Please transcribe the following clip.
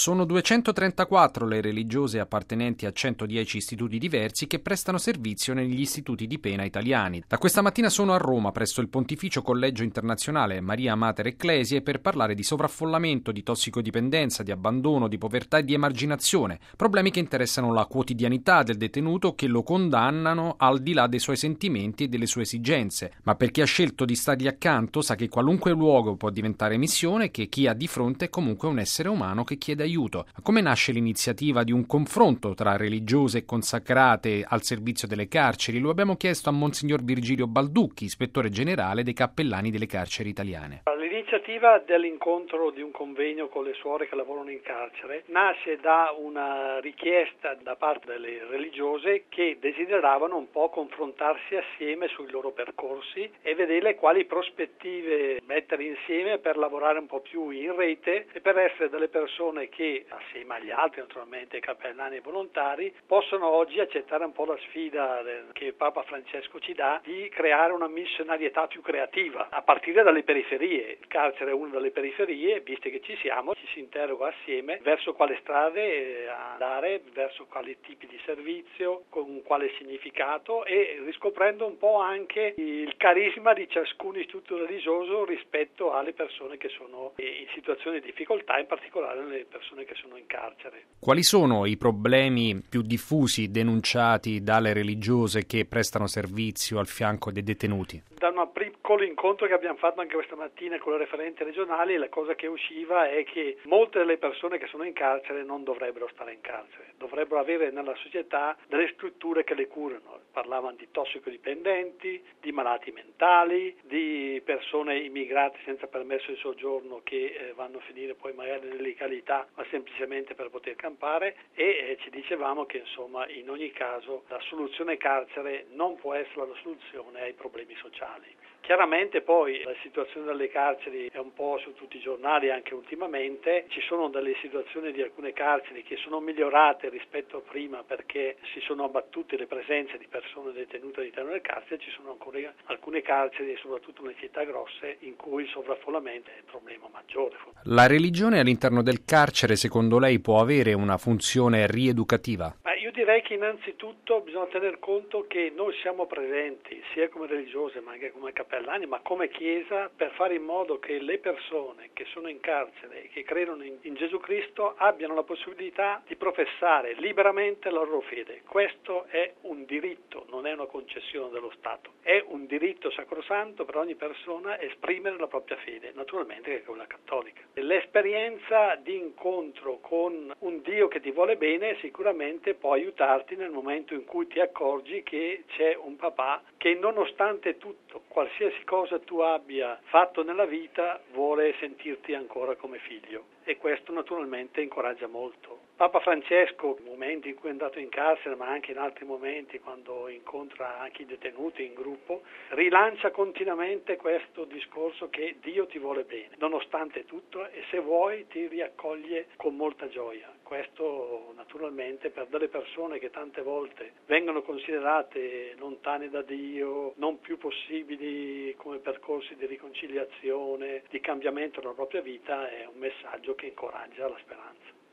Sono 234 le religiose appartenenti a 110 istituti diversi che prestano servizio negli istituti di pena italiani. Da questa mattina sono a Roma, presso il Pontificio Collegio Internazionale Maria Mater Ecclesiae, per parlare di sovraffollamento, di tossicodipendenza, di abbandono, di povertà e di emarginazione, problemi che interessano la quotidianità del detenuto, che lo condannano al di là dei suoi sentimenti e delle sue esigenze. Ma per chi ha scelto di stargli accanto sa che qualunque luogo può diventare missione e che chi ha di fronte è comunque un essere umano che chiede aiuto. Ma come nasce l'iniziativa di un confronto tra religiose e consacrate al servizio delle carceri? Lo abbiamo chiesto a Monsignor Virgilio Balducchi, ispettore generale dei cappellani delle carceri italiane. L'iniziativa dell'incontro di un convegno con le suore che lavorano in carcere nasce da una richiesta da parte delle religiose che desideravano un po' confrontarsi assieme sui loro percorsi e vedere quali prospettive mettere insieme per lavorare un po' più in rete e per essere delle persone che, assieme agli altri naturalmente cappellani e volontari, possono oggi accettare un po' la sfida che Papa Francesco ci dà di creare una missionarietà più creativa a partire dalle periferie. Il carcere è una delle periferie, visto che ci siamo, ci si interroga assieme verso quale strade andare, verso quali tipi di servizio, con quale significato, e riscoprendo un po' anche il carisma di ciascun istituto religioso rispetto alle persone che sono in situazioni di difficoltà, in particolare le persone che sono in carcere. Quali sono i problemi più diffusi denunciati dalle religiose che prestano servizio al fianco dei detenuti? Da un piccolo incontro che abbiamo fatto anche questa mattina con le referenti regionali, la cosa che usciva è che molte delle persone che sono in carcere non dovrebbero stare in carcere, dovrebbero avere nella società delle strutture che le curano. Parlavano di tossicodipendenti, di malati mentali, di persone immigrate senza permesso di soggiorno che vanno a finire poi magari nell'illegalità, ma semplicemente per poter campare, e ci dicevamo che insomma in ogni caso la soluzione carcere non può essere la soluzione ai problemi sociali. Chiaramente poi la situazione delle carceri è un po' su tutti i giornali anche ultimamente, ci sono delle situazioni di alcune carceri che sono migliorate rispetto a prima perché si sono abbattute le presenze di persone detenute all'interno del carcere, ci sono ancora alcune carceri, soprattutto nelle città grosse, in cui il sovraffollamento è il problema maggiore. La religione all'interno del carcere secondo lei può avere una funzione rieducativa? Io direi che innanzitutto bisogna tener conto che noi siamo presenti sia come religiose ma anche come cappellani, ma come Chiesa, per fare in modo che le persone che sono in carcere e che credono in Gesù Cristo abbiano la possibilità di professare liberamente la loro fede. Questo è un diritto, non è una concessione dello Stato. È un diritto sacrosanto per ogni persona esprimere la propria fede, naturalmente che è quella cattolica. L'esperienza di incontro con un Dio che ti vuole bene sicuramente può aiutarti nel momento in cui ti accorgi che c'è un papà che nonostante tutto, qualsiasi cosa tu abbia fatto nella vita, vuole sentirti ancora come figlio, e questo naturalmente incoraggia molto. Papa Francesco, nei momenti in cui è andato in carcere, ma anche in altri momenti quando incontra anche i detenuti in gruppo, rilancia continuamente questo discorso che Dio ti vuole bene, nonostante tutto, e se vuoi ti riaccoglie con molta gioia. Questo naturalmente per delle persone che tante volte vengono considerate lontane da Dio, non più possibili come percorsi di riconciliazione, di cambiamento della propria vita, è un messaggio che incoraggia la speranza.